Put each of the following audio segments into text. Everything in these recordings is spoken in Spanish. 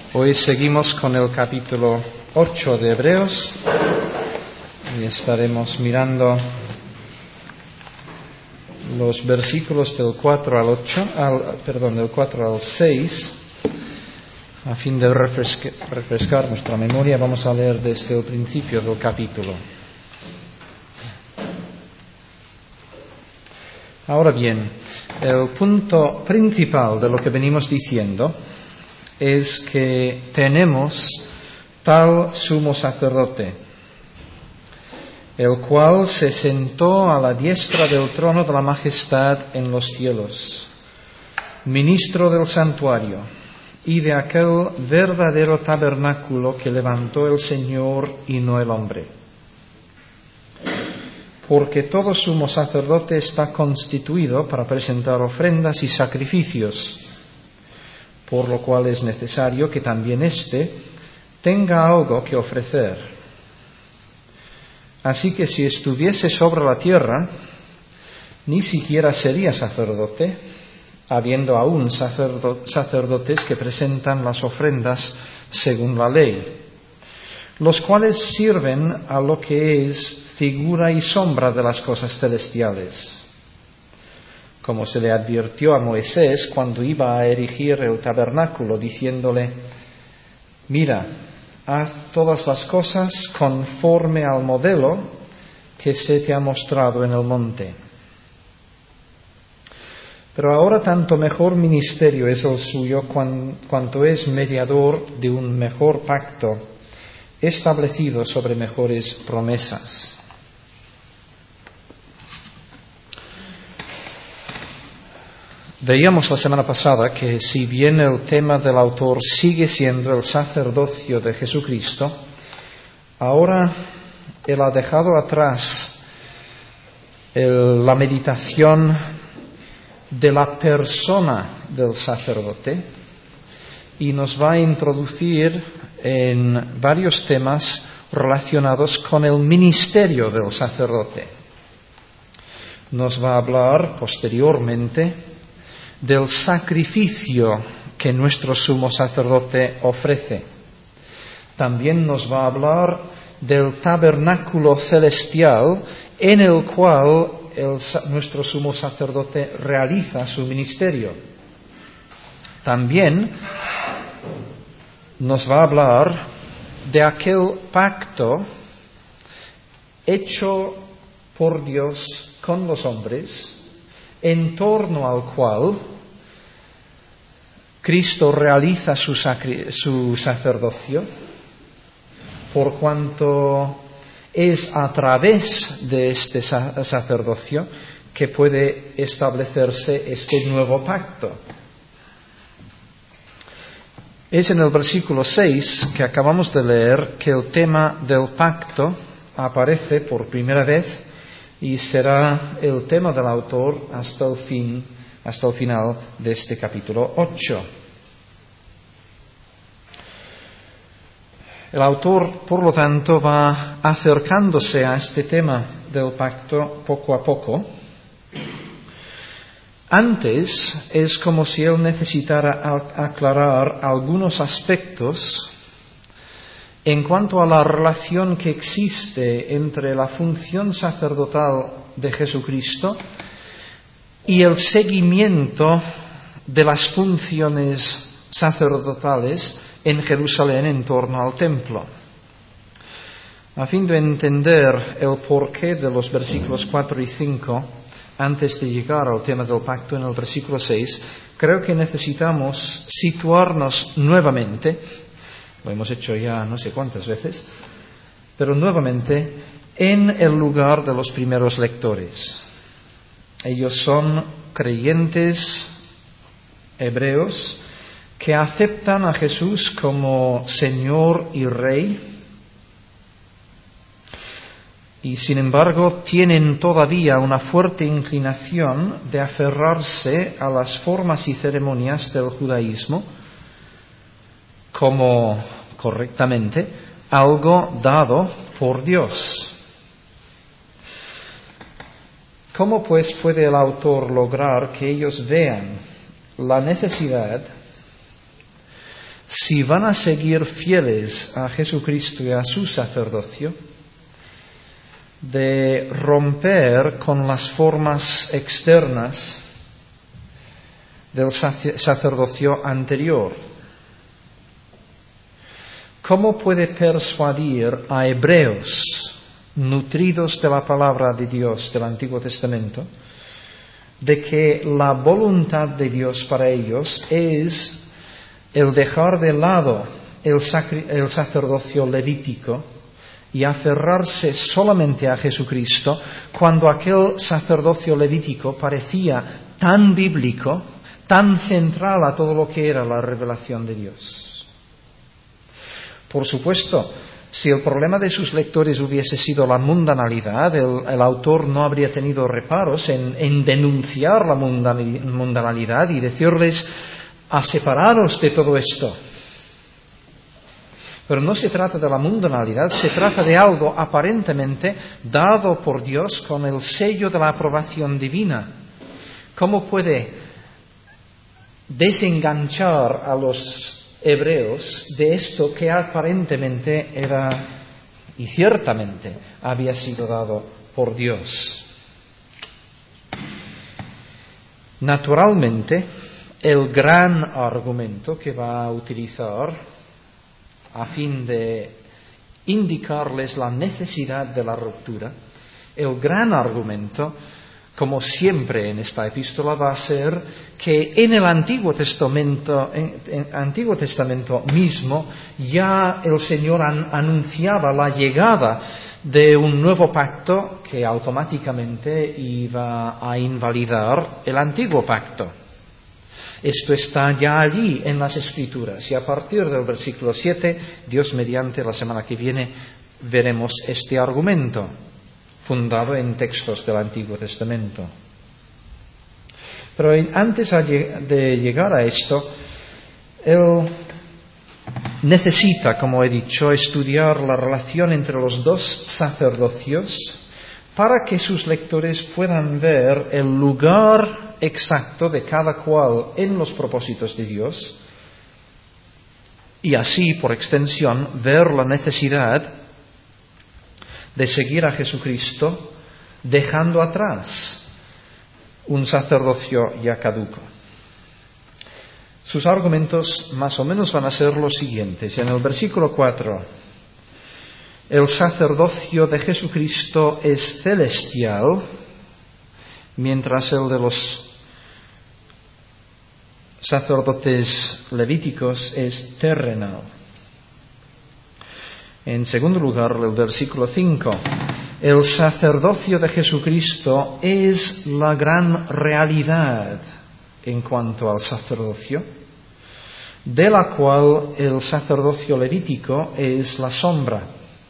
Hoy seguimos con el capítulo 8 de Hebreos y estaremos mirando los versículos del 4 al 6. A fin de refrescar nuestra memoria, vamos a leer desde el principio del capítulo. Ahora bien, el punto principal de lo que venimos diciendo es que tenemos tal sumo sacerdote, el cual se sentó a la diestra del trono de la majestad en los cielos, ministro del santuario y de aquel verdadero tabernáculo que levantó el Señor y no el hombre. Porque todo sumo sacerdote está constituido para presentar ofrendas y sacrificios, por lo cual es necesario que también éste tenga algo que ofrecer. Así que si estuviese sobre la tierra, ni siquiera sería sacerdote, habiendo aún sacerdotes que presentan las ofrendas según la ley, los cuales sirven a lo que es figura y sombra de las cosas celestiales, como se le advirtió a Moisés cuando iba a erigir el tabernáculo, diciéndole: mira, haz todas las cosas conforme al modelo que se te ha mostrado en el monte. Pero ahora tanto mejor ministerio es el suyo cuanto es mediador de un mejor pacto, establecido sobre mejores promesas. Veíamos la semana pasada que si bien el tema del autor sigue siendo el sacerdocio de Jesucristo, ahora él ha dejado atrás la meditación de la persona del sacerdote y nos va a introducir en varios temas relacionados con el ministerio del sacerdote. Nos va a hablar posteriormente del sacrificio que nuestro sumo sacerdote ofrece. También nos va a hablar del tabernáculo celestial en el cual nuestro sumo sacerdote realiza su ministerio. También nos va a hablar de aquel pacto hecho por Dios con los hombres, en torno al cual Cristo realiza su sacerdocio, por cuanto es a través de este sacerdocio que puede establecerse este nuevo pacto. Es en el versículo 6 que acabamos de leer que el tema del pacto aparece por primera vez y será el tema del autor hasta el final de este capítulo 8. El autor, por lo tanto, va acercándose a este tema del pacto poco a poco. Antes es como si él necesitara aclarar algunos aspectos en cuanto a la relación que existe entre la función sacerdotal de Jesucristo y el seguimiento de las funciones sacerdotales en Jerusalén en torno al templo. A fin de entender el porqué de los versículos 4 y 5, antes de llegar al tema del pacto en el versículo 6, creo que necesitamos situarnos nuevamente, lo hemos hecho ya no sé cuántas veces, pero nuevamente en el lugar de los primeros lectores. Ellos son creyentes hebreos que aceptan a Jesús como Señor y Rey, y sin embargo tienen todavía una fuerte inclinación de aferrarse a las formas y ceremonias del judaísmo como correctamente algo dado por Dios. ¿Cómo pues puede el autor lograr que ellos vean la necesidad si van a seguir fieles a Jesucristo y a su sacerdocio, de romper con las formas externas del sacerdocio anterior. ¿Cómo puede persuadir a hebreos nutridos de la palabra de Dios del Antiguo Testamento de que la voluntad de Dios para ellos es el dejar de lado el sacerdocio levítico y aferrarse solamente a Jesucristo, cuando aquel sacerdocio levítico parecía tan bíblico, tan central a todo lo que era la revelación de Dios? Por supuesto, si el problema de sus lectores hubiese sido la mundanalidad, el autor no habría tenido reparos en denunciar la mundanalidad y decirles a separaros de todo esto. Pero no se trata de la mundanalidad, se trata de algo aparentemente dado por Dios con el sello de la aprobación divina. ¿Cómo puede desenganchar a los hebreos de esto que aparentemente era y ciertamente había sido dado por Dios? Naturalmente, el gran argumento que va a utilizar a fin de indicarles la necesidad de la ruptura, el gran argumento, como siempre en esta epístola, va a ser que en el Antiguo Testamento mismo ya el Señor anunciaba la llegada de un nuevo pacto que automáticamente iba a invalidar el antiguo pacto. Esto está ya allí en las Escrituras, y a partir del versículo 7, Dios mediante, la semana que viene veremos este argumento fundado en textos del Antiguo Testamento. Pero antes de llegar a esto, él necesita, como he dicho, estudiar la relación entre los dos sacerdocios para que sus lectores puedan ver el lugar exacto de cada cual en los propósitos de Dios y así, por extensión, ver la necesidad de seguir a Jesucristo dejando atrás un sacerdocio ya caduco. Sus argumentos más o menos van a ser los siguientes. En el versículo 4, el sacerdocio de Jesucristo es celestial, mientras el de los sacerdotes levíticos es terrenal. En segundo lugar, el versículo 5, el sacerdocio de Jesucristo es la gran realidad en cuanto al sacerdocio, de la cual el sacerdocio levítico es la sombra.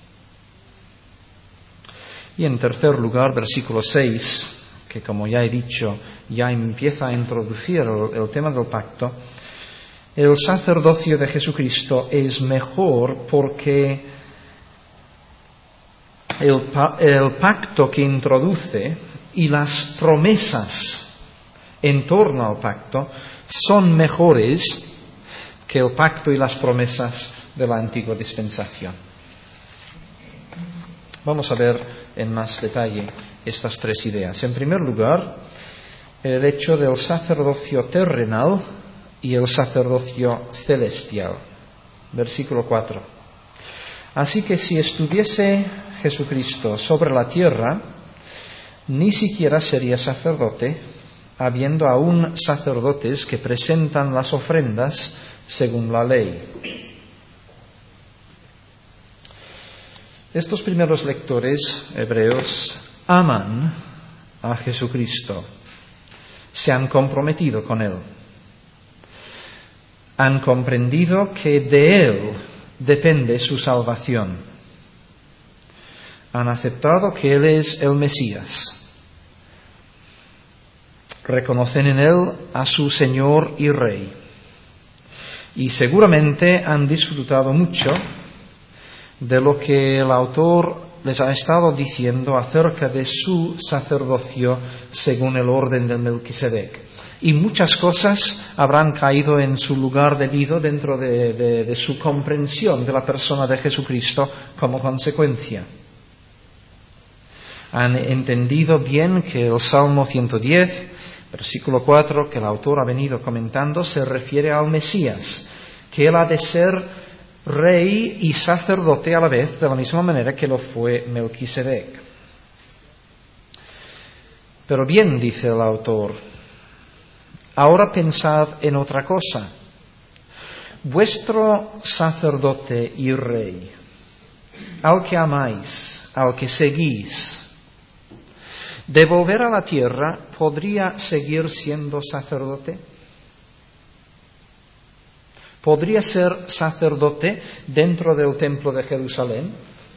Y en tercer lugar, versículo 6, que como ya he dicho, ya empieza a introducir el tema del pacto, el sacerdocio de Jesucristo es mejor porque el pacto que introduce y las promesas en torno al pacto son mejores que el pacto y las promesas de la antigua dispensación. Vamos a ver en más detalle estas tres ideas. En primer lugar, el hecho del sacerdocio terrenal y el sacerdocio celestial. Versículo 4. Así que si estuviese Jesucristo sobre la tierra, ni siquiera sería sacerdote, habiendo aún sacerdotes que presentan las ofrendas según la ley. Estos primeros lectores hebreos aman a Jesucristo, se han comprometido con Él, han comprendido que de Él depende su salvación, han aceptado que Él es el Mesías, reconocen en Él a su Señor y Rey, y seguramente han disfrutado mucho de lo que el autor les ha estado diciendo acerca de su sacerdocio según el orden de Melquisedec. Y muchas cosas habrán caído en su lugar debido dentro de su comprensión de la persona de Jesucristo como consecuencia. Han entendido bien que el Salmo 110, versículo 4, que el autor ha venido comentando, se refiere al Mesías, que él ha de ser rey y sacerdote a la vez, de la misma manera que lo fue Melquisedec. Pero bien, dice el autor, ahora pensad en otra cosa. Vuestro sacerdote y rey, al que amáis, al que seguís, de volver a la tierra, ¿podría seguir siendo sacerdote? ¿Podría ser sacerdote dentro del templo de Jerusalén?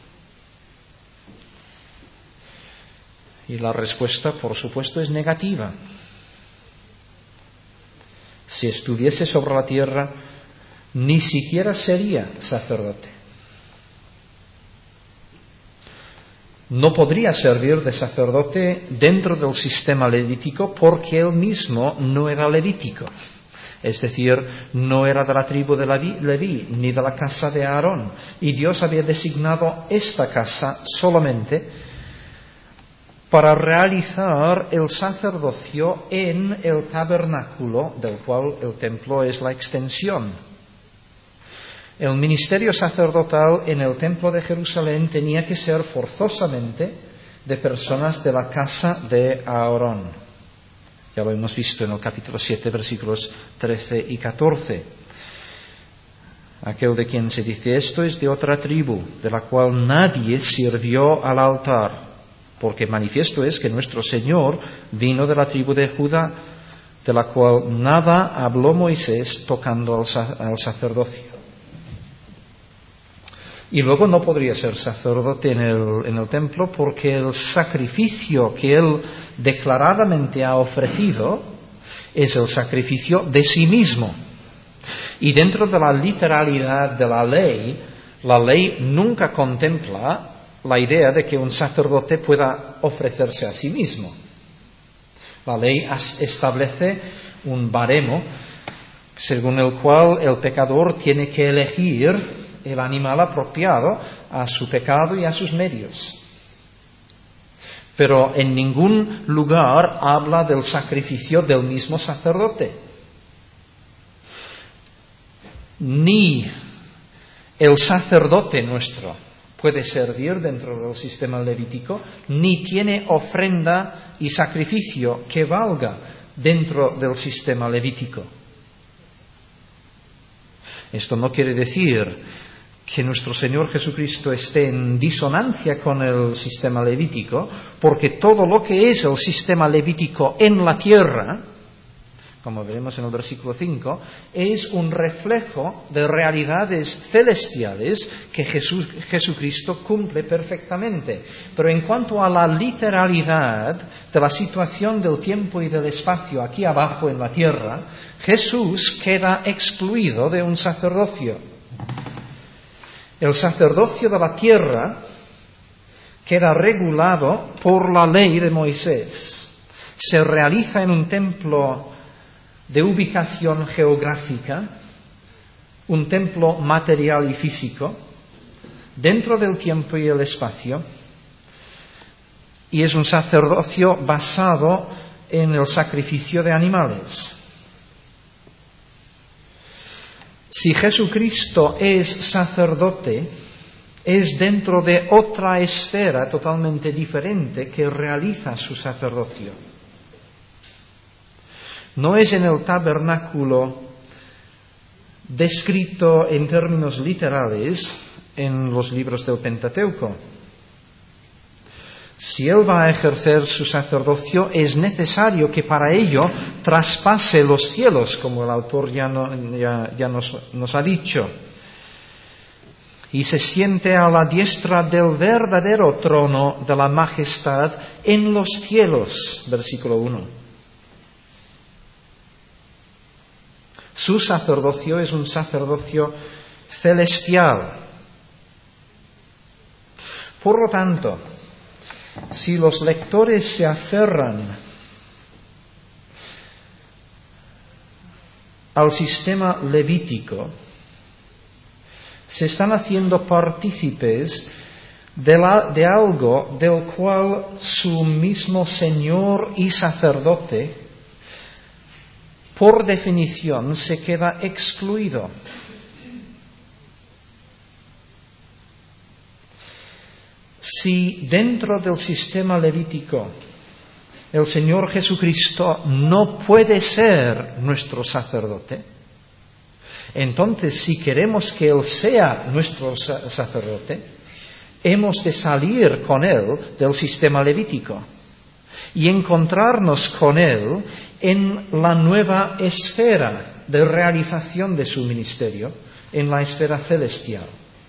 Y la respuesta, por supuesto, es negativa. Si estuviese sobre la tierra, ni siquiera sería sacerdote. No podría servir de sacerdote dentro del sistema levítico porque él mismo no era levítico. Es decir, no era de la tribu de Leví, ni de la casa de Aarón. Y Dios había designado esta casa solamente para realizar el sacerdocio en el tabernáculo, del cual el templo es la extensión. El ministerio sacerdotal en el templo de Jerusalén tenía que ser forzosamente de personas de la casa de Aarón. Ya lo hemos visto en el capítulo 7, versículos 13 y 14. Aquel de quien se dice esto es de otra tribu, de la cual nadie sirvió al altar, porque manifiesto es que nuestro Señor vino de la tribu de Judá, de la cual nada habló Moisés tocando al sacerdocio. Y luego no podría ser sacerdote en el templo porque el sacrificio que él declaradamente ha ofrecido es el sacrificio de sí mismo. Y dentro de la literalidad de la ley nunca contempla la idea de que un sacerdote pueda ofrecerse a sí mismo. La ley establece un baremo según el cual el pecador tiene que elegir el animal apropiado a su pecado y a sus medios. Pero en ningún lugar habla del sacrificio del mismo sacerdote. Ni el sacerdote nuestro puede servir dentro del sistema levítico, ni tiene ofrenda y sacrificio que valga dentro del sistema levítico. Esto no quiere decir que nuestro Señor Jesucristo esté en disonancia con el sistema levítico, porque todo lo que es el sistema levítico en la tierra, como veremos en el versículo 5, es un reflejo de realidades celestiales que Jesucristo cumple perfectamente. Pero en cuanto a la literalidad de la situación del tiempo y del espacio aquí abajo en la tierra, Jesús queda excluido de un sacerdocio. El sacerdocio de la tierra queda regulado por la ley de Moisés. Se realiza en un templo de ubicación geográfica, un templo material y físico, dentro del tiempo y el espacio, y es un sacerdocio basado en el sacrificio de animales. Si Jesucristo es sacerdote, es dentro de otra esfera totalmente diferente que realiza su sacerdocio. No es en el tabernáculo descrito en términos literales en los libros del Pentateuco. Si él va a ejercer su sacerdocio, es necesario que para ello traspase los cielos, como el autor ya nos ha dicho, y se siente a la diestra del verdadero trono de la majestad en los cielos, versículo 1. Su sacerdocio es un sacerdocio celestial. Por lo tanto, si los lectores se aferran al sistema levítico, se están haciendo partícipes de algo del cual su mismo Señor y sacerdote, por definición, se queda excluido. Si dentro del sistema levítico el Señor Jesucristo no puede ser nuestro sacerdote, entonces si queremos que Él sea nuestro sacerdote, hemos de salir con Él del sistema levítico y encontrarnos con Él en la nueva esfera de realización de su ministerio, en la esfera celestial.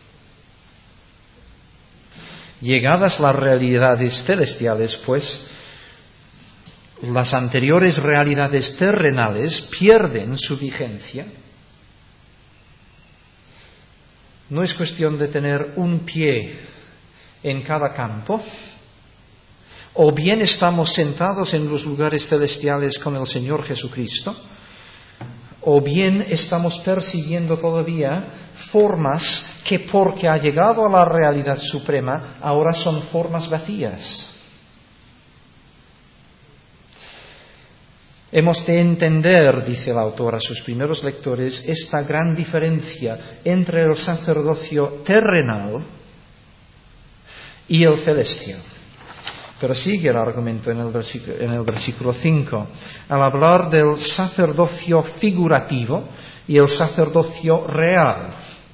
Llegadas las realidades celestiales, pues, las anteriores realidades terrenales pierden su vigencia. No es cuestión de tener un pie en cada campo, o bien estamos sentados en los lugares celestiales con el Señor Jesucristo, o bien estamos persiguiendo todavía formas que, porque ha llegado a la realidad suprema, ahora son formas vacías. Hemos de entender, dice el autor a sus primeros lectores, esta gran diferencia entre el sacerdocio terrenal y el celestial. Pero sigue el argumento en el versículo 5, al hablar del sacerdocio figurativo y el sacerdocio real.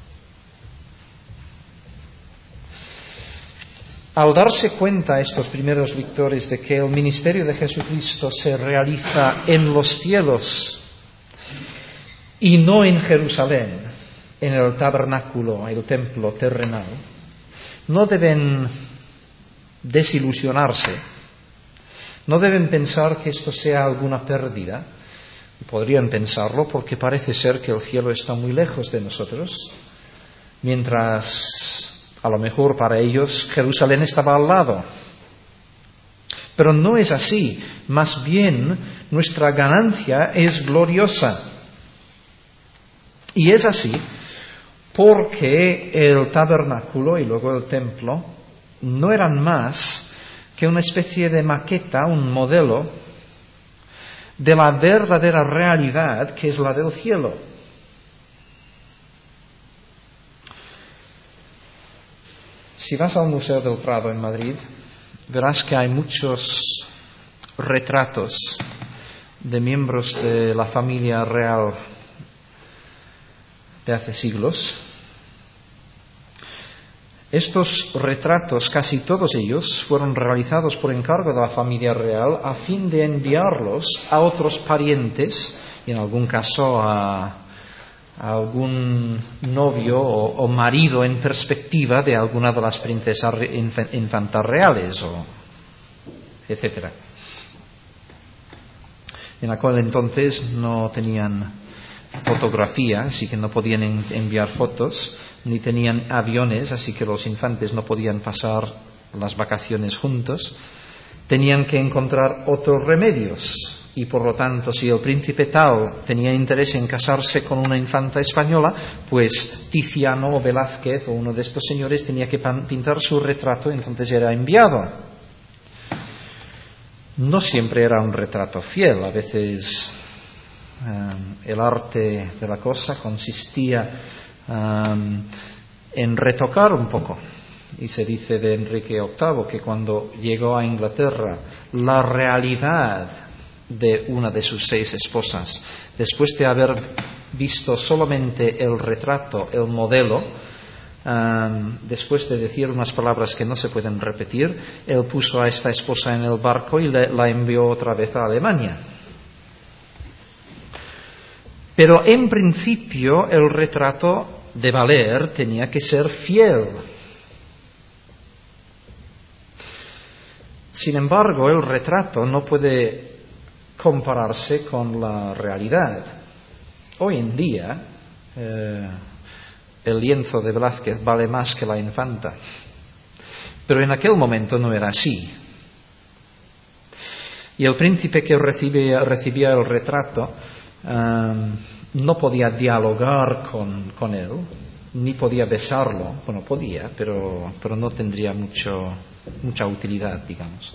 Al darse cuenta estos primeros lectores de que el ministerio de Jesucristo se realiza en los cielos y no en Jerusalén, en el tabernáculo, el templo terrenal, no deben desilusionarse, no deben pensar que esto sea alguna pérdida. Podrían pensarlo porque parece ser que el cielo está muy lejos de nosotros, mientras a lo mejor para ellos Jerusalén estaba al lado. Pero no es así, más bien nuestra ganancia es gloriosa. Y es así porque el tabernáculo y luego el templo no eran más que una especie de maqueta, un modelo de la verdadera realidad que es la del cielo. Si vas al Museo del Prado en Madrid, verás que hay muchos retratos de miembros de la familia real de hace siglos. Estos retratos, casi todos ellos, fueron realizados por encargo de la familia real a fin de enviarlos a otros parientes, y en algún caso a algún novio o marido en perspectiva de alguna de las princesas infantas reales, etc. En aquel entonces no tenían fotografía, así que no podían enviar fotos, ni tenían aviones, así que los infantes no podían pasar las vacaciones juntos. Tenían que encontrar otros remedios. Y por lo tanto, si el príncipe tal tenía interés en casarse con una infanta española, pues Tiziano o Velázquez o uno de estos señores tenía que pintar su retrato, entonces era enviado. No siempre era un retrato fiel, a veces el arte de la cosa consistía en retocar un poco. Y se dice de Enrique VIII que cuando llegó a Inglaterra, la realidad de una de sus 6 esposas, después de haber visto solamente el retrato, el modelo, después de decir unas palabras que no se pueden repetir, él puso a esta esposa en el barco y la envió otra vez a Alemania. Pero en principio el retrato de valer tenía que ser fiel. Sin embargo, el retrato no puede compararse con la realidad. Hoy en día, el lienzo de Velázquez vale más que la infanta. Pero en aquel momento no era así. Y el príncipe que recibía el retrato no podía dialogar con él, ni podía besarlo. Bueno, podía, pero no tendría mucha utilidad, digamos.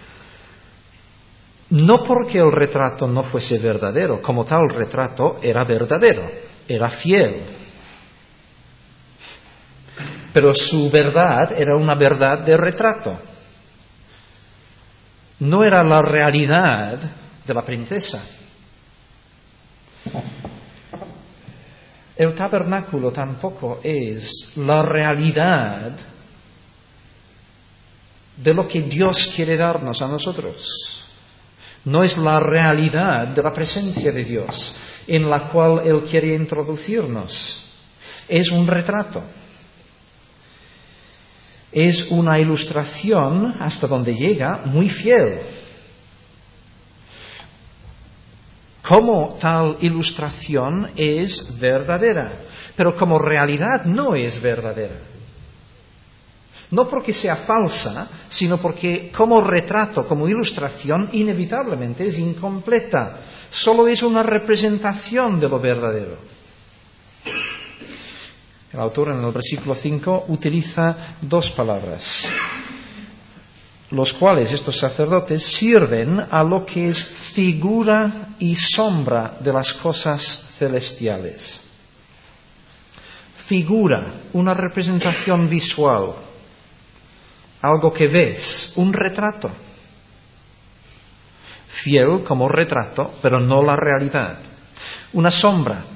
No porque el retrato no fuese verdadero, como tal el retrato era verdadero, era fiel. Pero su verdad era una verdad de retrato. No era la realidad de la princesa. El tabernáculo tampoco es la realidad de lo que Dios quiere darnos a nosotros. No es la realidad de la presencia de Dios en la cual Él quiere introducirnos. Es un retrato. Es una ilustración, hasta donde llega, muy fiel. Como tal ilustración es verdadera, pero como realidad no es verdadera. No porque sea falsa, sino porque como retrato, como ilustración, inevitablemente es incompleta. Solo es una representación de lo verdadero. El autor en el versículo 5 utiliza dos palabras, los cuales estos sacerdotes sirven a lo que es figura y sombra de las cosas celestiales. Figura, una representación visual, algo que ves, un retrato. Fiel como retrato, pero no la realidad. Una sombra.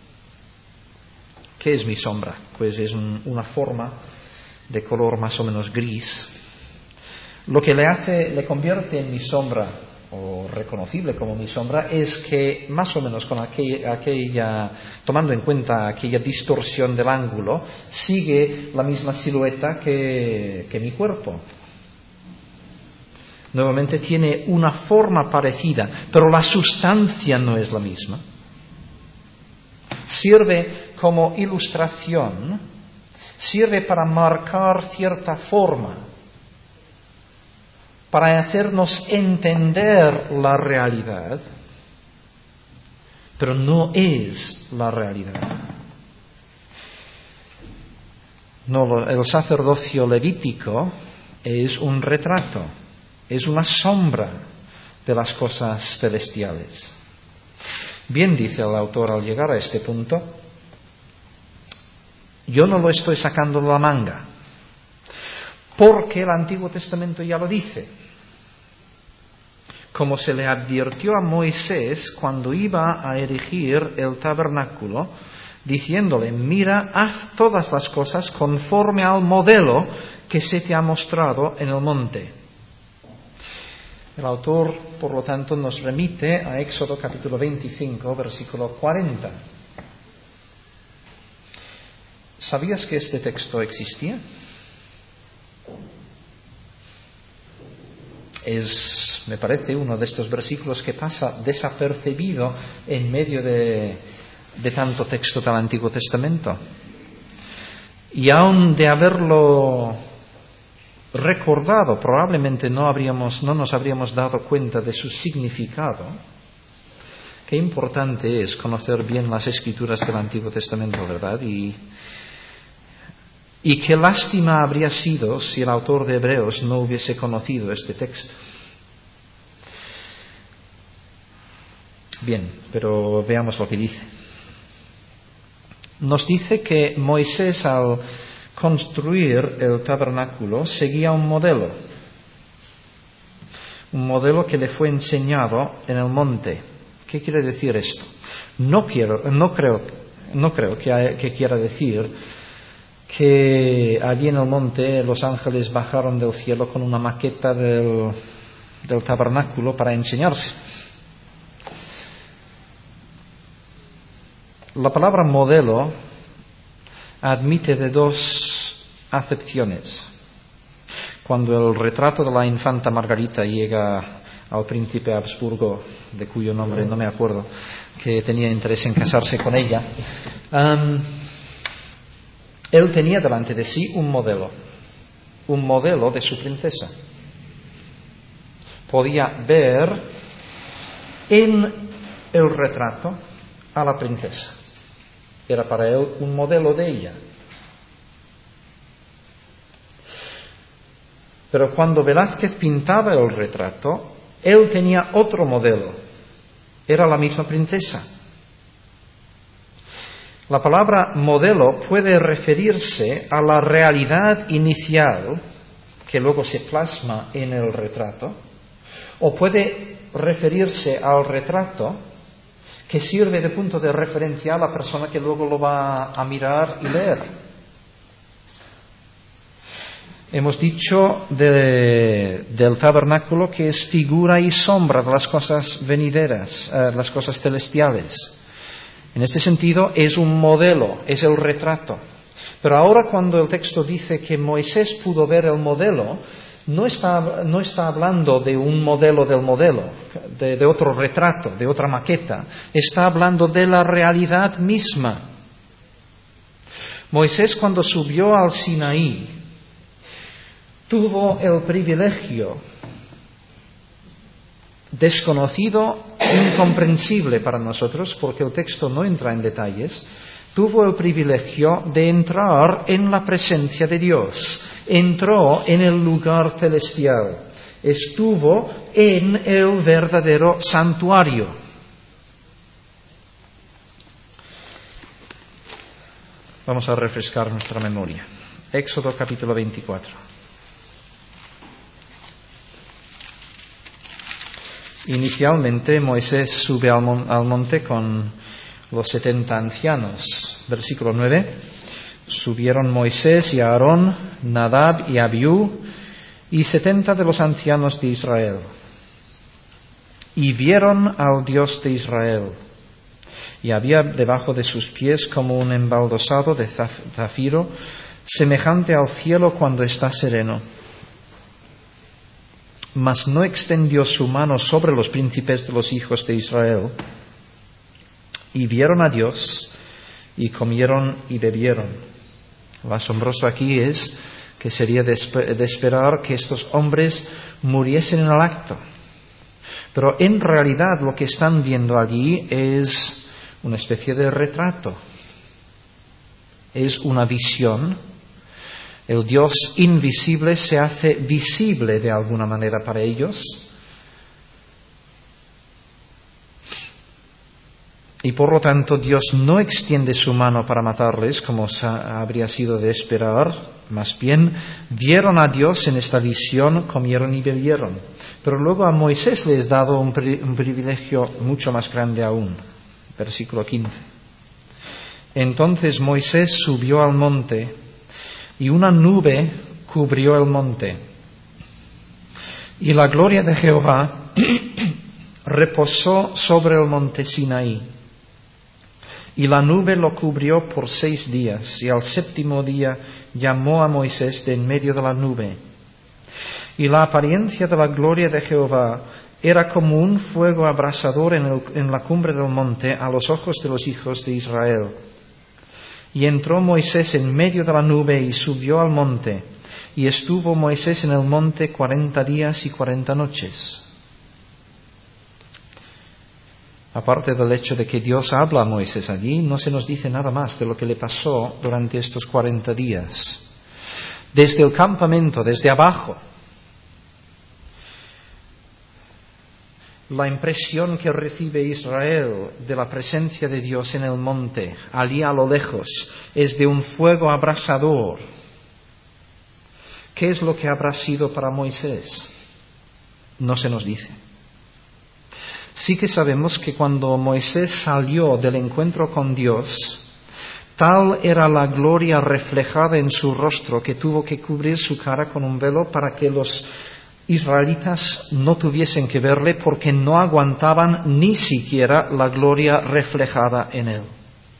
¿Qué es mi sombra? Pues es una forma de color más o menos gris. Lo que le convierte en mi sombra, o reconocible como mi sombra, es que más o menos con aquella, tomando en cuenta aquella distorsión del ángulo, sigue la misma silueta que mi cuerpo. Nuevamente tiene una forma parecida, pero la sustancia no es la misma. Sirve como ilustración, sirve para marcar cierta forma, para hacernos entender la realidad, pero no es la realidad. No, el sacerdocio levítico es un retrato, es una sombra de las cosas celestiales. Bien, dice el autor al llegar a este punto, yo no lo estoy sacando de la manga, porque el Antiguo Testamento ya lo dice. Como se le advirtió a Moisés cuando iba a erigir el tabernáculo, diciéndole, mira, haz todas las cosas conforme al modelo que se te ha mostrado en el monte. El autor, por lo tanto, nos remite a Éxodo capítulo 25, versículo 40. ¿Sabías que este texto existía? Es, me parece, uno de estos versículos que pasa desapercibido en medio de tanto texto del Antiguo Testamento. Y aun de haberlo recordado, probablemente no nos habríamos dado cuenta de su significado. Qué importante es conocer bien las escrituras del Antiguo Testamento, ¿verdad? Y qué lástima habría sido si el autor de Hebreos no hubiese conocido este texto. Bien, pero veamos lo que dice. Nos dice que Moisés, al construir el tabernáculo, seguía un modelo que le fue enseñado en el monte. ¿Qué quiere decir esto? No creo que quiera decir que allí en el monte los ángeles bajaron del cielo con una maqueta del tabernáculo para enseñarse. La palabra modelo admite de dos acepciones. Cuando el retrato de la infanta Margarita llega al príncipe Habsburgo, de cuyo nombre no me acuerdo, que tenía interés en casarse con ella, él tenía delante de sí un modelo. un modelo de su princesa. Podía ver en el retrato a la princesa. Era para él un modelo de ella. Pero cuando Velázquez pintaba el retrato, él tenía otro modelo. Era la misma princesa. La palabra modelo puede referirse a la realidad inicial que luego se plasma en el retrato, o puede referirse al retrato que sirve de punto de referencia a la persona que luego lo va a mirar y leer. Hemos dicho del tabernáculo que es figura y sombra de las cosas venideras, las cosas celestiales. En este sentido es un modelo, es el retrato. Pero ahora cuando el texto dice que Moisés pudo ver el modelo, no está hablando de un modelo del modelo, de otro retrato, de otra maqueta. Está hablando de la realidad misma. Moisés, cuando subió al Sinaí, tuvo el privilegio desconocido, incomprensible para nosotros, porque el texto no entra en detalles, tuvo el privilegio de entrar en la presencia de Dios. Entró en el lugar celestial. Estuvo en el verdadero santuario. Vamos a refrescar nuestra memoria. Éxodo capítulo 24. Inicialmente Moisés sube al monte con los 70 ancianos. Versículo 9. Subieron Moisés y Aarón, Nadab y Abiú, y 70 de los ancianos de Israel. Y vieron al Dios de Israel. Y había debajo de sus pies como un embaldosado de zafiro, semejante al cielo cuando está sereno. Mas no extendió su mano sobre los príncipes de los hijos de Israel. Y vieron a Dios, y comieron y bebieron. Lo asombroso aquí es que sería de esperar que estos hombres muriesen en el acto. Pero en realidad lo que están viendo allí es una especie de retrato. Es una visión. El Dios invisible se hace visible de alguna manera para ellos. Y por lo tanto Dios no extiende su mano para matarles como habría sido de esperar. Más bien, vieron a Dios en esta visión, comieron y bebieron. Pero luego a Moisés le es dado un privilegio mucho más grande aún. Versículo 15. Entonces Moisés subió al monte y una nube cubrió el monte. Y la gloria de Jehová reposó sobre el monte Sinaí. Y la nube lo cubrió por 6 días, y al 7º día llamó a Moisés de en medio de la nube. Y la apariencia de la gloria de Jehová era como un fuego abrasador en la cumbre del monte a los ojos de los hijos de Israel. Y entró Moisés en medio de la nube y subió al monte, y estuvo Moisés en el monte 40 días y 40 noches. Aparte del hecho de que Dios habla a Moisés allí, no se nos dice nada más de lo que le pasó durante estos 40 días. Desde el campamento, desde abajo, la impresión que recibe Israel de la presencia de Dios en el monte, allí a lo lejos, es de un fuego abrasador. ¿Qué es lo que habrá sido para Moisés? No se nos dice. Sí que sabemos que cuando Moisés salió del encuentro con Dios, tal era la gloria reflejada en su rostro que tuvo que cubrir su cara con un velo para que los israelitas no tuviesen que verle porque no aguantaban ni siquiera la gloria reflejada en él.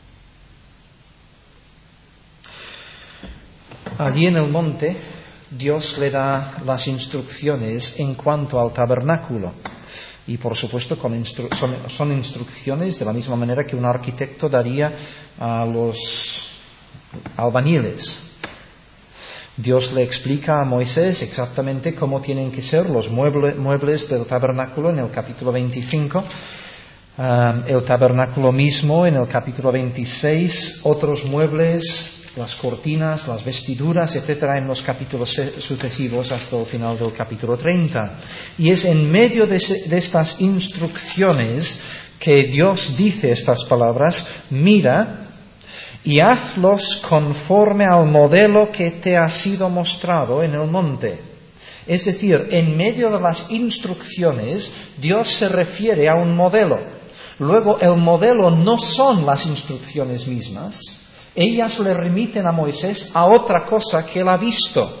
Allí en el monte, Dios le da las instrucciones en cuanto al tabernáculo. Y por supuesto son instrucciones de la misma manera que un arquitecto daría a los albañiles. Dios le explica a Moisés exactamente cómo tienen que ser los muebles del tabernáculo en el capítulo 25. El tabernáculo mismo en el capítulo 26, otros muebles, las cortinas, las vestiduras, etcétera, en los capítulos sucesivos hasta el final del capítulo 30. Y es en medio de estas instrucciones que Dios dice estas palabras: mira y hazlos conforme al modelo que te ha sido mostrado en el monte. Es decir, en medio de las instrucciones, Dios se refiere a un modelo. Luego, el modelo no son las instrucciones mismas. Ellas le remiten a Moisés a otra cosa que él ha visto.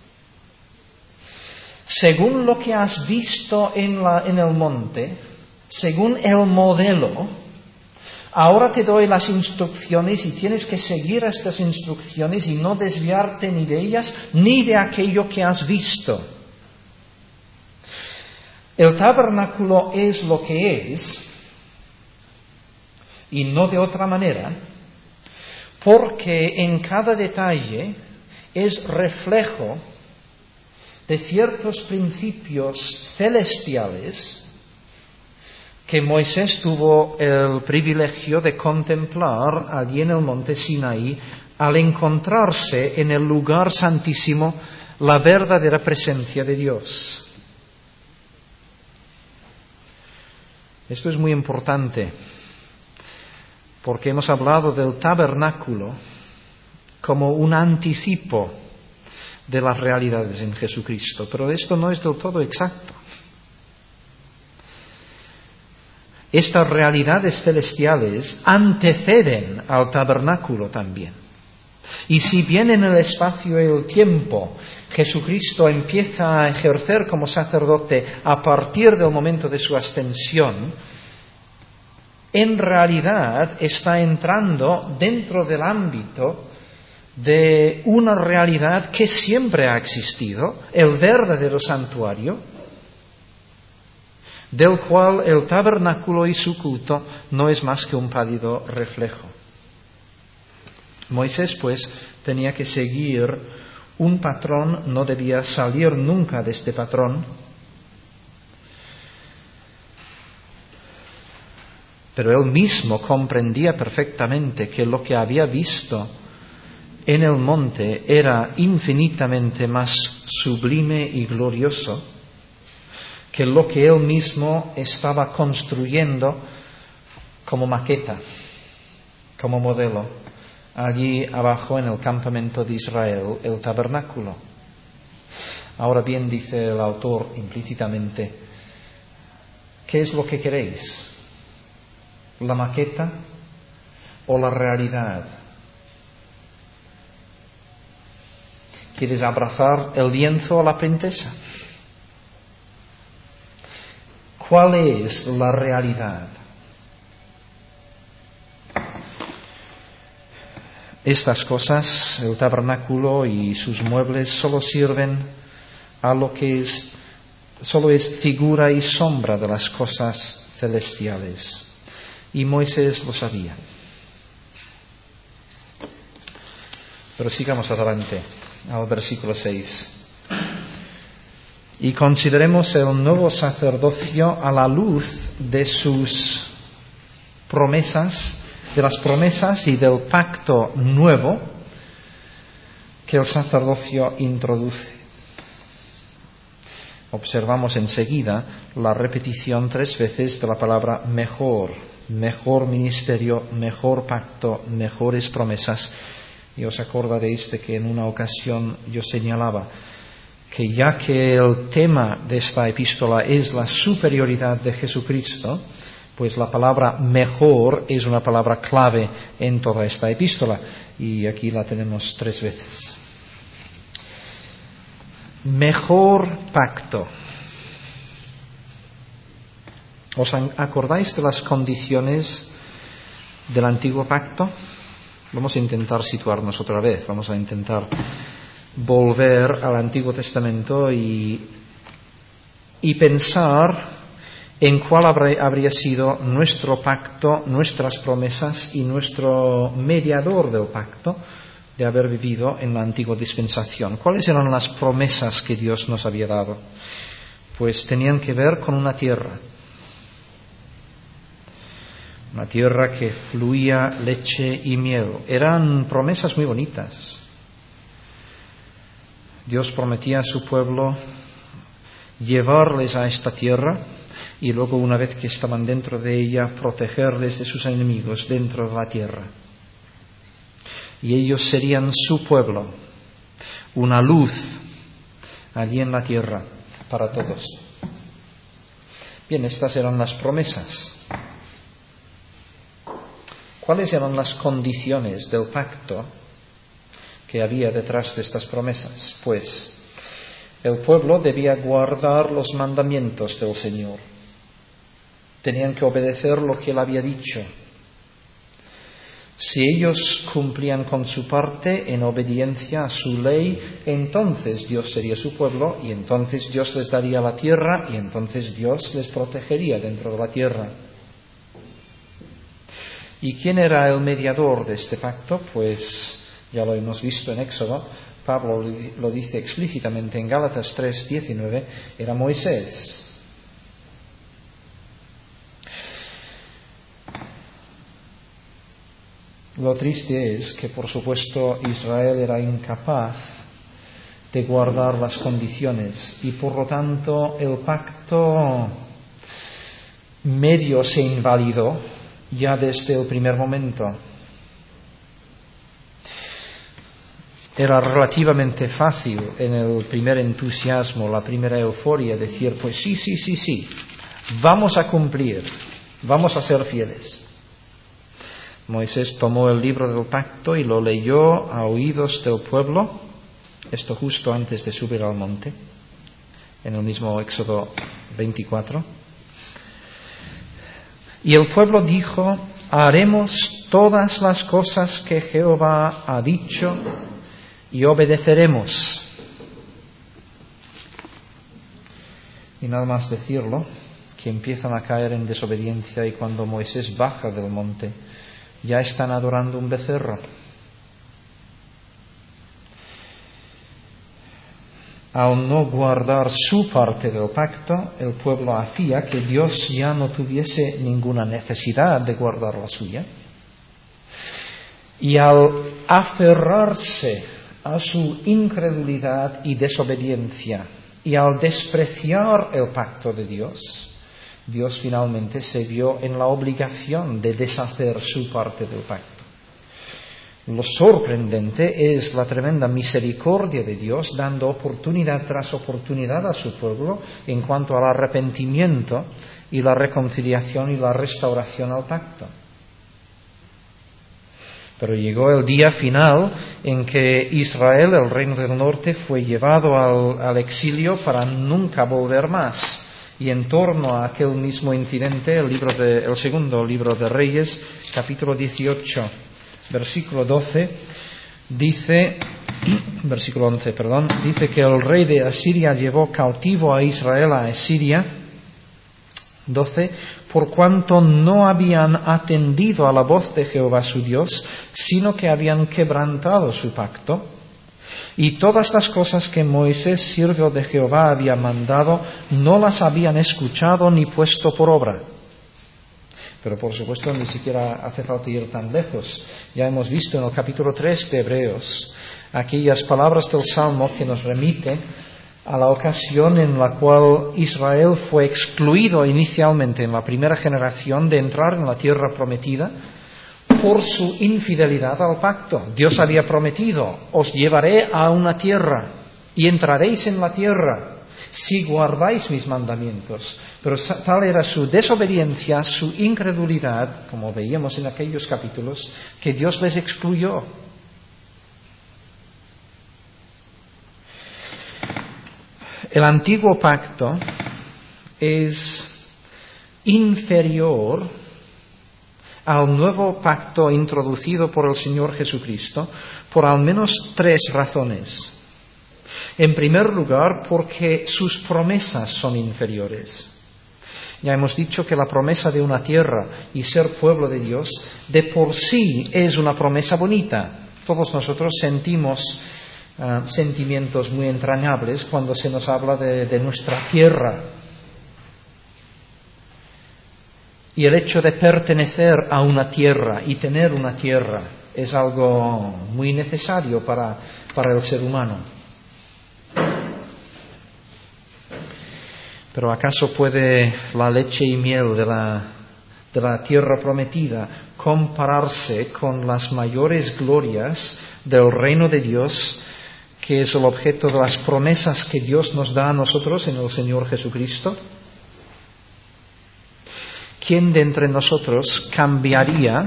Según lo que has visto en el monte, según el modelo, ahora te doy las instrucciones y tienes que seguir estas instrucciones y no desviarte ni de ellas ni de aquello que has visto. El tabernáculo es lo que es, y no de otra manera, porque en cada detalle es reflejo de ciertos principios celestiales que Moisés tuvo el privilegio de contemplar allí en el monte Sinaí al encontrarse en el lugar santísimo la verdadera presencia de Dios. Esto es muy importante, porque hemos hablado del tabernáculo como un anticipo de las realidades en Jesucristo, pero esto no es del todo exacto. Estas realidades celestiales anteceden al tabernáculo también. Y si bien en el espacio y el tiempo Jesucristo empieza a ejercer como sacerdote a partir del momento de su ascensión, en realidad está entrando dentro del ámbito de una realidad que siempre ha existido, el verdadero santuario, del cual el tabernáculo y su culto no es más que un pálido reflejo. Moisés, pues, tenía que seguir un patrón, no debía salir nunca de este patrón, pero él mismo comprendía perfectamente que lo que había visto en el monte era infinitamente más sublime y glorioso que lo que él mismo estaba construyendo como maqueta, como modelo, allí abajo en el campamento de Israel, el tabernáculo. Ahora bien, dice el autor implícitamente, ¿qué es lo que queréis? ¿La maqueta o la realidad? ¿Quieres abrazar el lienzo a la princesa? ¿Cuál es la realidad? Estas cosas, el tabernáculo y sus muebles, solo sirven a lo que solo es figura y sombra de las cosas celestiales. Y Moisés lo sabía. Pero sigamos adelante, al versículo 6. Y consideremos el nuevo sacerdocio a la luz de sus promesas, de las promesas y del pacto nuevo que el sacerdocio introduce. Observamos enseguida la repetición 3 veces de la palabra mejor, mejor ministerio, mejor pacto, mejores promesas. Y os acordaréis de que en una ocasión yo señalaba que ya que el tema de esta epístola es la superioridad de Jesucristo, pues la palabra mejor es una palabra clave en toda esta epístola, y aquí la tenemos 3 veces. Mejor pacto. ¿Os acordáis de las condiciones del antiguo pacto? Vamos a intentar situarnos otra vez, vamos a intentar volver al Antiguo Testamento y pensar en cuál habría sido nuestro pacto, nuestras promesas y nuestro mediador del pacto, de haber vivido en la antigua dispensación. ¿Cuáles eran las promesas que Dios nos había dado? Pues tenían que ver con una tierra que fluía leche y miel. Eran promesas muy bonitas. Dios prometía a su pueblo llevarles a esta tierra y luego, una vez que estaban dentro de ella, protegerles de sus enemigos dentro de la tierra. Y ellos serían su pueblo, una luz allí en la tierra para todos. Bien, estas eran las promesas. ¿Cuáles eran las condiciones del pacto que había detrás de estas promesas? Pues el pueblo debía guardar los mandamientos del Señor. Tenían que obedecer lo que Él había dicho. Si ellos cumplían con su parte en obediencia a su ley, entonces Dios sería su pueblo y entonces Dios les daría la tierra y entonces Dios les protegería dentro de la tierra. ¿Y quién era el mediador de este pacto? Pues ya lo hemos visto en Éxodo. Pablo lo dice explícitamente en Gálatas 3:19, era Moisés. Lo triste es que, por supuesto, Israel era incapaz de guardar las condiciones y, por lo tanto, el pacto medio se invalidó ya desde el primer momento. Era relativamente fácil en el primer entusiasmo, la primera euforia, decir, pues sí, vamos a cumplir, vamos a ser fieles. Moisés tomó el libro del pacto y lo leyó a oídos del pueblo, esto justo antes de subir al monte, en el mismo Éxodo 24. Y el pueblo dijo, haremos todas las cosas que Jehová ha dicho y obedeceremos. Y nada más decirlo, que empiezan a caer en desobediencia y cuando Moisés baja del monte, ya están adorando un becerro. Al no guardar su parte del pacto, el pueblo hacía que Dios ya no tuviese ninguna necesidad de guardar la suya. Y al aferrarse a su incredulidad y desobediencia, y al despreciar el pacto de Dios, Dios finalmente se vio en la obligación de deshacer su parte del pacto. Lo sorprendente es la tremenda misericordia de Dios dando oportunidad tras oportunidad a su pueblo en cuanto al arrepentimiento y la reconciliación y la restauración al pacto. Pero llegó el día final en que Israel, el reino del norte, fue llevado al exilio para nunca volver más. Y en torno a aquel mismo incidente, el segundo libro de Reyes, capítulo 18, versículo 11, dice que el rey de Asiria llevó cautivo a Israel a Asiria, 12, por cuanto no habían atendido a la voz de Jehová su Dios, sino que habían quebrantado su pacto. Y todas las cosas que Moisés, siervo de Jehová, había mandado, no las habían escuchado ni puesto por obra. Pero por supuesto ni siquiera hace falta ir tan lejos. Ya hemos visto en el capítulo 3 de Hebreos aquellas palabras del Salmo que nos remite a la ocasión en la cual Israel fue excluido inicialmente en la primera generación de entrar en la tierra prometida por su infidelidad al pacto. Dios había prometido, os llevaré a una tierra y entraréis en la tierra si guardáis mis mandamientos. Pero tal era su desobediencia, su incredulidad, como veíamos en aquellos capítulos, que Dios les excluyó. El antiguo pacto es inferior al nuevo pacto introducido por el Señor Jesucristo por al menos 3 razones. En primer lugar, porque sus promesas son inferiores. Ya hemos dicho que la promesa de una tierra y ser pueblo de Dios de por sí es una promesa bonita. Todos nosotros sentimos sentimientos muy entrañables cuando se nos habla de nuestra tierra. Y el hecho de pertenecer a una tierra y tener una tierra es algo muy necesario para el ser humano. Pero ¿acaso puede la leche y miel de la tierra prometida compararse con las mayores glorias del reino de Dios, que es el objeto de las promesas que Dios nos da a nosotros en el Señor Jesucristo? ¿Quién de entre nosotros cambiaría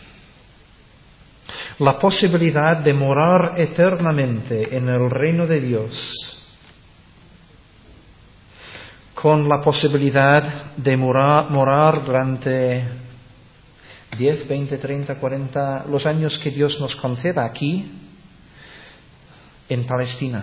la posibilidad de morar eternamente en el reino de Dios con la posibilidad de morar durante 10, 20, 30, 40, los años que Dios nos conceda aquí en Palestina?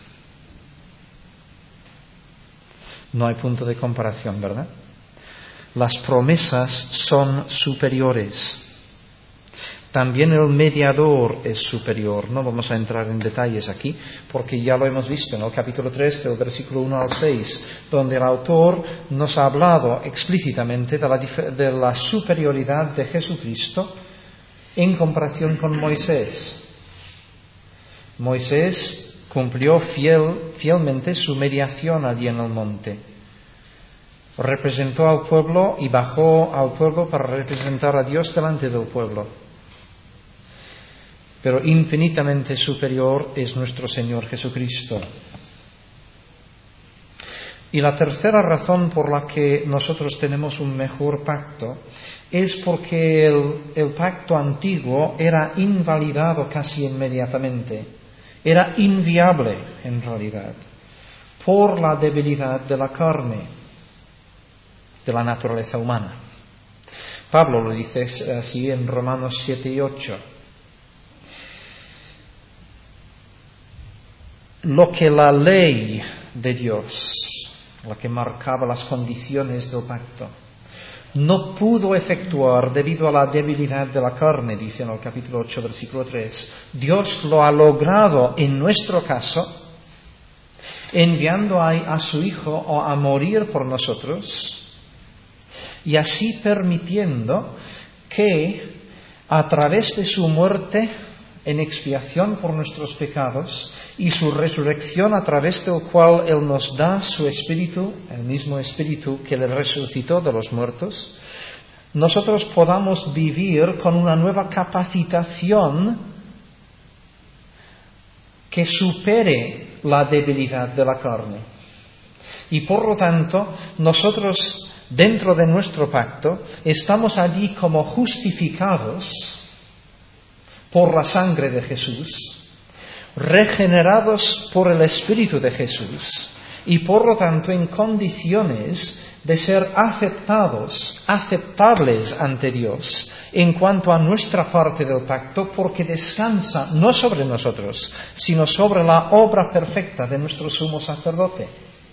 No hay punto de comparación, ¿verdad? Las promesas son superiores. También el mediador es superior. No vamos a entrar en detalles aquí, porque ya lo hemos visto en el capítulo 3, del versículo 1 al 6, donde el autor nos ha hablado explícitamente de la superioridad de Jesucristo en comparación con Moisés. Moisés cumplió fielmente su mediación allí en el monte. Representó al pueblo y bajó al pueblo para representar a Dios delante del pueblo. Pero infinitamente superior es nuestro Señor Jesucristo. Y la tercera razón por la que nosotros tenemos un mejor pacto es porque el pacto antiguo era invalidado casi inmediatamente. Era inviable en realidad, por la debilidad de la carne, de la naturaleza humana. Pablo lo dice así en Romanos 7 y 8. Lo que la ley de Dios, la que marcaba las condiciones del pacto, no pudo efectuar debido a la debilidad de la carne, dice en el capítulo 8, versículo 3, Dios lo ha logrado en nuestro caso, enviando a su Hijo a morir por nosotros, y así permitiendo que a través de su muerte en expiación por nuestros pecados y su resurrección, a través del cual Él nos da su Espíritu, el mismo Espíritu que le resucitó de los muertos, nosotros podamos vivir con una nueva capacitación que supere la debilidad de la carne. Y por lo tanto, nosotros, dentro de nuestro pacto, estamos allí como justificados por la sangre de Jesús, regenerados por el Espíritu de Jesús y por lo tanto en condiciones de ser aceptables ante Dios en cuanto a nuestra parte del pacto, porque descansa no sobre nosotros, sino sobre la obra perfecta de nuestro sumo sacerdote.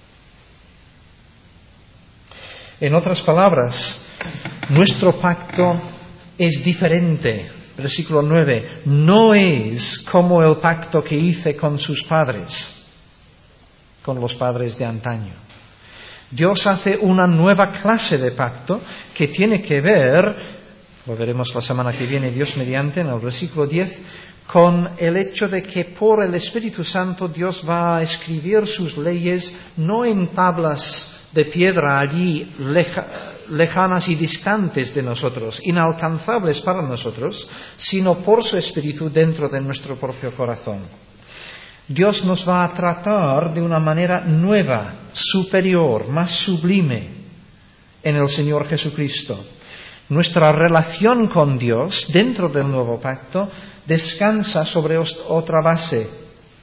En otras palabras, nuestro pacto es diferente. Versículo 9, no es como el pacto que hice con sus padres, con los padres de antaño. Dios hace una nueva clase de pacto que tiene que ver, lo veremos la semana que viene, Dios mediante, en el versículo 10, con el hecho de que por el Espíritu Santo Dios va a escribir sus leyes no en tablas de piedra allí lejanas y distantes de nosotros, inalcanzables para nosotros, sino por su Espíritu dentro de nuestro propio corazón. Dios nos va a tratar de una manera nueva, superior, más sublime en el Señor Jesucristo. Nuestra relación con Dios dentro del nuevo pacto descansa sobre otra base.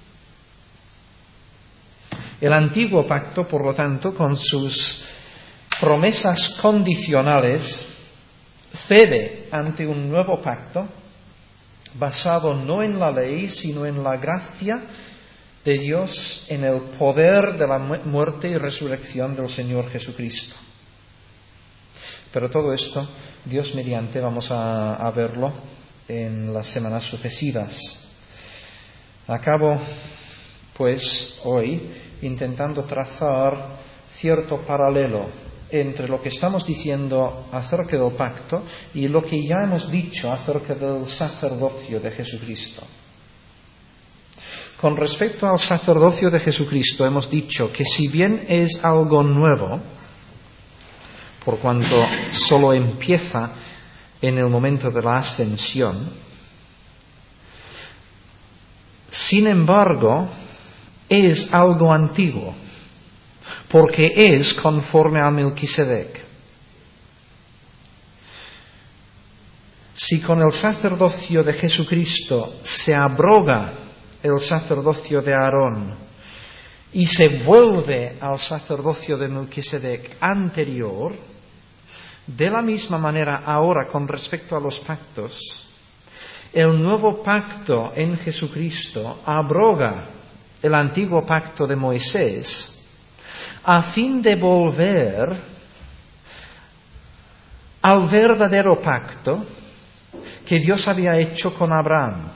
El antiguo pacto, por lo tanto, con sus promesas condicionales, cede ante un nuevo pacto basado no en la ley, sino en la gracia de Dios, en el poder de la muerte y resurrección del Señor Jesucristo. Pero todo esto, Dios mediante, vamos a verlo en las semanas sucesivas. Acabo, pues, hoy intentando trazar cierto paralelo entre lo que estamos diciendo acerca del pacto y lo que ya hemos dicho acerca del sacerdocio de Jesucristo. Con respecto al sacerdocio de Jesucristo hemos dicho que si bien es algo nuevo, por cuanto solo empieza en el momento de la ascensión, sin embargo, es algo antiguo, porque es conforme a Melquisedec. Si con el sacerdocio de Jesucristo se abroga el sacerdocio de Aarón y se vuelve al sacerdocio de Melquisedec anterior, de la misma manera ahora con respecto a los pactos, el nuevo pacto en Jesucristo abroga el antiguo pacto de Moisés a fin de volver al verdadero pacto que Dios había hecho con Abraham.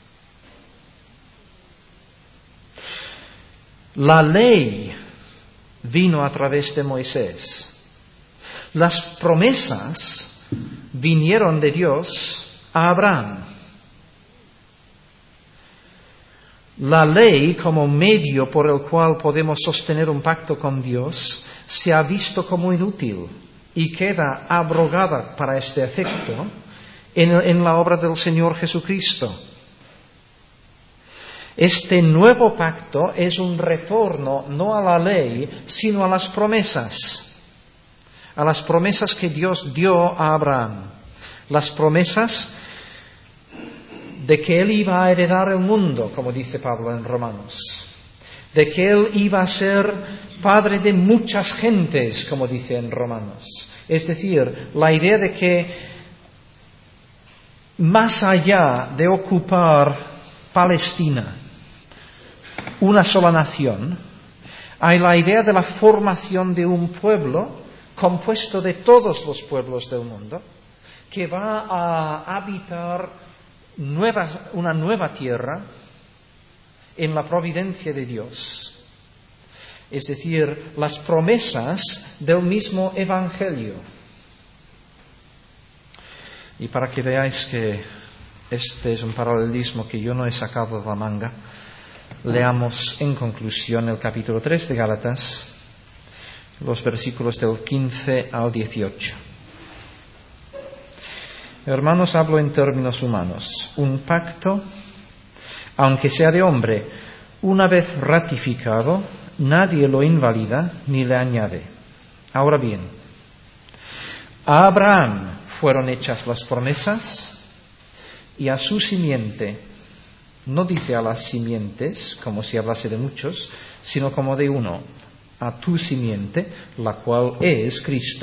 La ley vino a través de Moisés. Las promesas vinieron de Dios a Abraham. La ley, como medio por el cual podemos sostener un pacto con Dios, se ha visto como inútil y queda abrogada para este efecto en la obra del Señor Jesucristo. Este nuevo pacto es un retorno no a la ley, sino a las promesas que Dios dio a Abraham, las promesas de que él iba a heredar el mundo, como dice Pablo en Romanos, de que él iba a ser padre de muchas gentes, como dice en Romanos. Es decir, la idea de que más allá de ocupar Palestina, una sola nación, hay la idea de la formación de un pueblo compuesto de todos los pueblos del mundo, que va a habitar una nueva tierra en la providencia de Dios. Es decir, las promesas del mismo Evangelio. Y para que veáis que este es un paralelismo que yo no he sacado de la manga, leamos en conclusión el capítulo 3 de Gálatas, los versículos del 15 al 18. Hermanos, hablo en términos humanos. Un pacto, aunque sea de hombre, una vez ratificado, nadie lo invalida ni le añade. Ahora bien, a Abraham fueron hechas las promesas y a su simiente. No dice a las simientes, como si hablase de muchos, sino como de uno, a tu simiente, la cual es Cristo.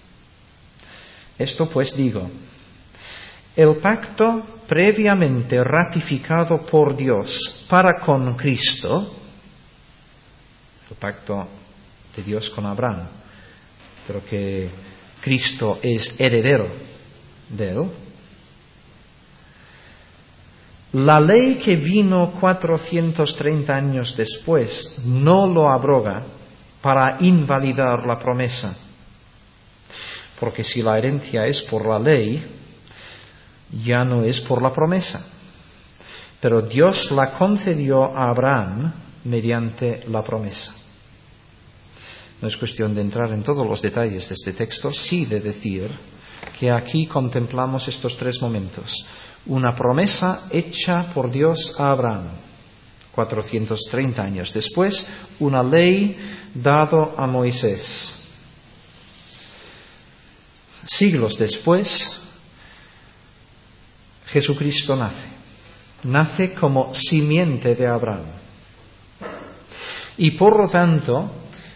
Esto pues digo, el pacto previamente ratificado por Dios para con Cristo, el pacto de Dios con Abraham, pero que Cristo es heredero de él. La ley que vino 430 años después no lo abroga para invalidar la promesa, porque si la herencia es por la ley, ya no es por la promesa, pero Dios la concedió a Abraham mediante la promesa. No es cuestión de entrar en todos los detalles de este texto, sí de decir que aquí contemplamos estos tres momentos. Una promesa hecha por Dios a Abraham, 430 años después, una ley dada a Moisés. Siglos después, Jesucristo nace como simiente de Abraham. Y por lo tanto,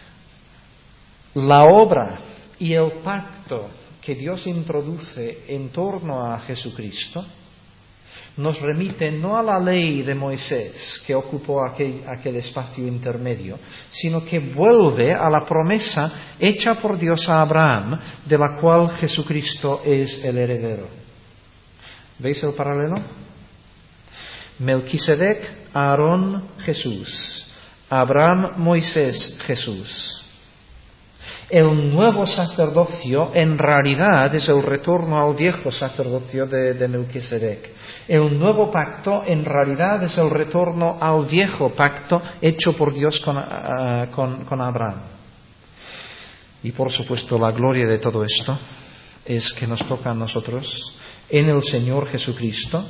la obra y el pacto que Dios introduce en torno a Jesucristo nos remite no a la ley de Moisés que ocupó aquel espacio intermedio, sino que vuelve a la promesa hecha por Dios a Abraham, de la cual Jesucristo es el heredero. ¿Veis el paralelo? Melquisedec, Aarón, Jesús. Abraham, Moisés, Jesús. El nuevo sacerdocio en realidad es el retorno al viejo sacerdocio de Melquisedec. El nuevo pacto en realidad es el retorno al viejo pacto hecho por Dios con Abraham. Y por supuesto la gloria de todo esto es que nos toca a nosotros, en el Señor Jesucristo,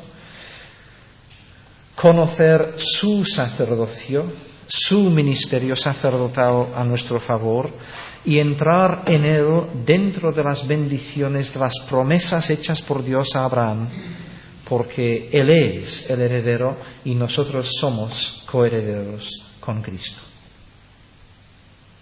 conocer su sacerdocio, su ministerio sacerdotal a nuestro favor y entrar en él dentro de las bendiciones, de las promesas hechas por Dios a Abraham, porque Él es el heredero y nosotros somos coherederos con Cristo.